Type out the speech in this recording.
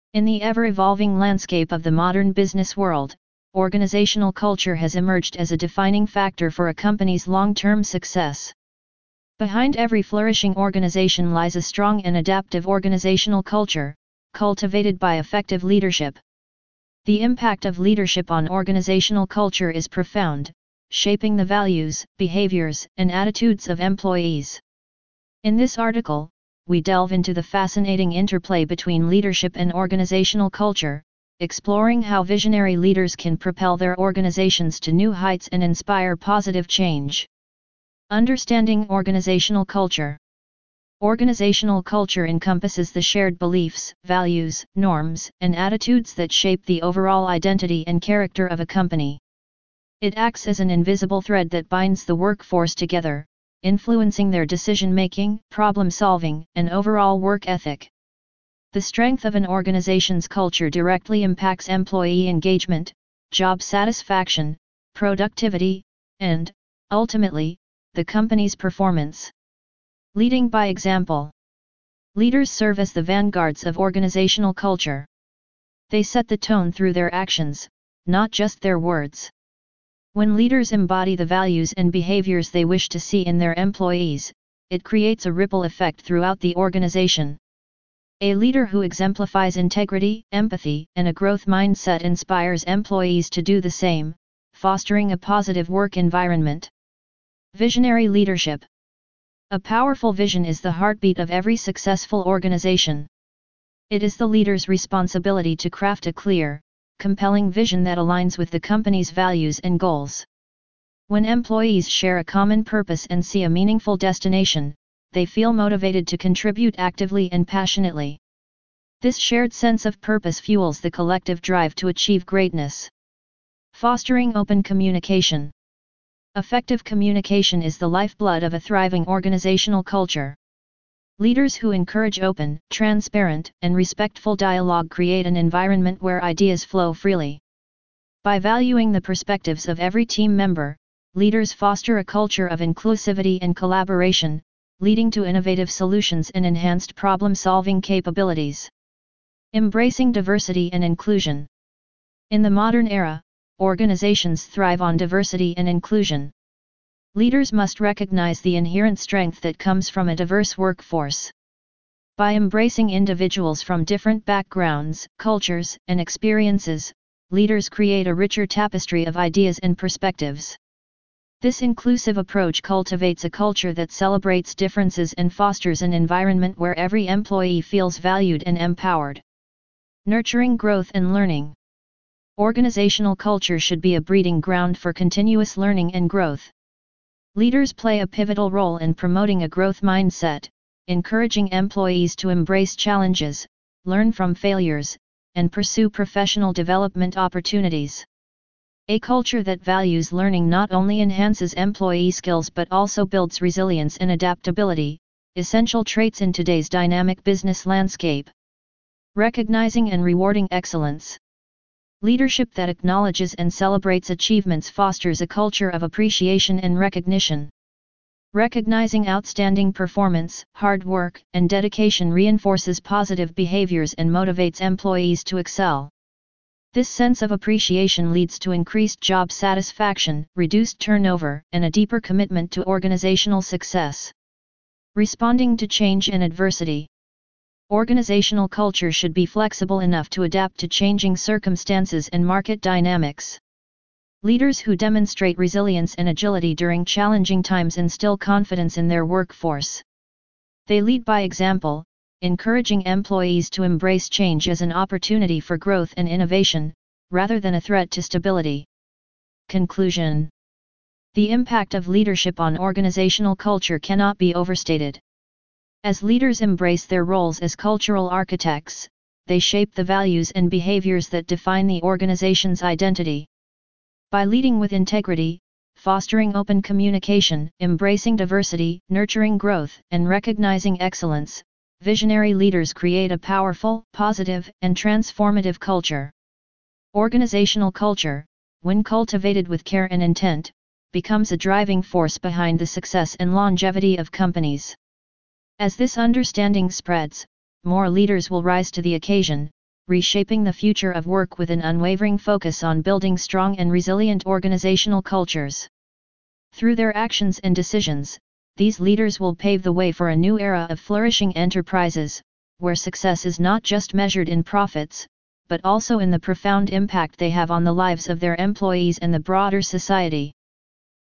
In the ever-evolving landscape of the modern business world, organizational culture has emerged as a defining factor for a company's long-term success. Behind every flourishing organization lies a strong and adaptive organizational culture, cultivated by effective leadership. The impact of leadership on organizational culture is profound, shaping the values, behaviors, and attitudes of employees. In this article, we delve into the fascinating interplay between leadership and organizational culture, exploring how visionary leaders can propel their organizations to new heights and inspire positive change. Understanding organizational culture. Organizational culture encompasses the shared beliefs, values, norms, and attitudes that shape the overall identity and character of a company. It acts as an invisible thread that binds the workforce together, influencing their decision-making, problem-solving, and overall work ethic. The strength of an organization's culture directly impacts employee engagement, job satisfaction, productivity, and, ultimately, the company's performance. Leading by example. Leaders serve as the vanguards of organizational culture. They set the tone through their actions, not just their words. When leaders embody the values and behaviors they wish to see in their employees, it creates a ripple effect throughout the organization. A leader who exemplifies integrity, empathy, and a growth mindset inspires employees to do the same, fostering a positive work environment. Visionary leadership. A powerful vision is the heartbeat of every successful organization. It is the leader's responsibility to craft a clear, compelling vision that aligns with the company's values and goals. When employees share a common purpose and see a meaningful destination, they feel motivated to contribute actively and passionately. This shared sense of purpose fuels the collective drive to achieve greatness. Fostering open communication. Effective communication is the lifeblood of a thriving organizational culture. Leaders who encourage open, transparent, and respectful dialogue create an environment where ideas flow freely. By valuing the perspectives of every team member, leaders foster a culture of inclusivity and collaboration, leading to innovative solutions and enhanced problem-solving capabilities. Embracing diversity and inclusion. In the modern era, organizations thrive on diversity and inclusion. Leaders must recognize the inherent strength that comes from a diverse workforce. By embracing individuals from different backgrounds, cultures, and experiences, leaders create a richer tapestry of ideas and perspectives. This inclusive approach cultivates a culture that celebrates differences and fosters an environment where every employee feels valued and empowered. Nurturing growth and learning. Organizational culture should be a breeding ground for continuous learning and growth. Leaders play a pivotal role in promoting a growth mindset, encouraging employees to embrace challenges, learn from failures, and pursue professional development opportunities. A culture that values learning not only enhances employee skills but also builds resilience and adaptability, essential traits in today's dynamic business landscape. Recognizing and rewarding excellence. Leadership that acknowledges and celebrates achievements fosters a culture of appreciation and recognition. Recognizing outstanding performance, hard work, and dedication reinforces positive behaviors and motivates employees to excel. This sense of appreciation leads to increased job satisfaction, reduced turnover, and a deeper commitment to organizational success. Responding to change and adversity. Organizational culture should be flexible enough to adapt to changing circumstances and market dynamics. Leaders who demonstrate resilience and agility during challenging times instill confidence in their workforce. They lead by example, encouraging employees to embrace change as an opportunity for growth and innovation, rather than a threat to stability. Conclusion. The impact of leadership on organizational culture cannot be overstated. As leaders embrace their roles as cultural architects, they shape the values and behaviors that define the organization's identity. By leading with integrity, fostering open communication, embracing diversity, nurturing growth, and recognizing excellence, visionary leaders create a powerful, positive, and transformative culture. Organizational culture, when cultivated with care and intent, becomes a driving force behind the success and longevity of companies. As this understanding spreads, more leaders will rise to the occasion, reshaping the future of work with an unwavering focus on building strong and resilient organizational cultures. Through their actions and decisions, these leaders will pave the way for a new era of flourishing enterprises, where success is not just measured in profits, but also in the profound impact they have on the lives of their employees and the broader society.